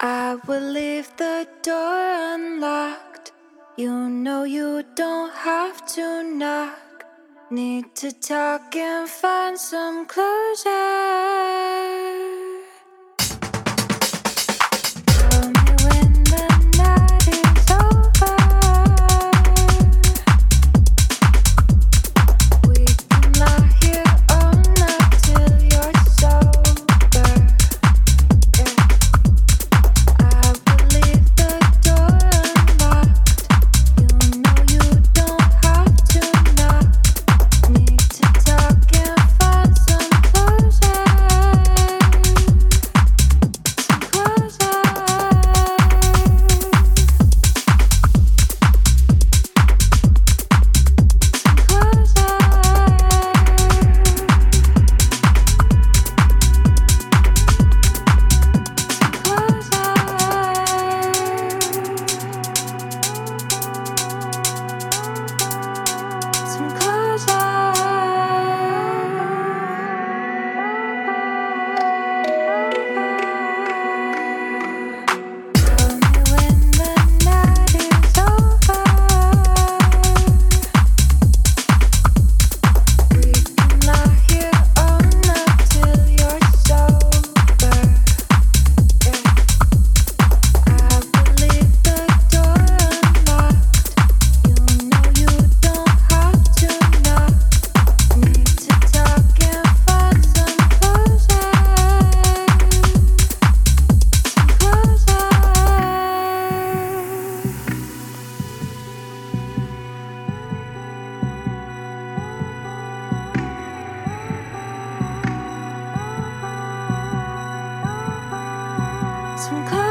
I will leave the door unlocked. You know you don't have to knock. Need to talk and find some closure. Tell me when the night is over. We can lie here all night till you're sober. Yeah. I will leave the door unlocked. You know you don't have to knock. Need to talk and find some closure. Some closure. Some Tell me when the night is over. We can lie here all night till you're sober. Yeah. I will leave the door unlocked. You know you don't have to knock. Need to talk and find some closure. Some closure. Some closure.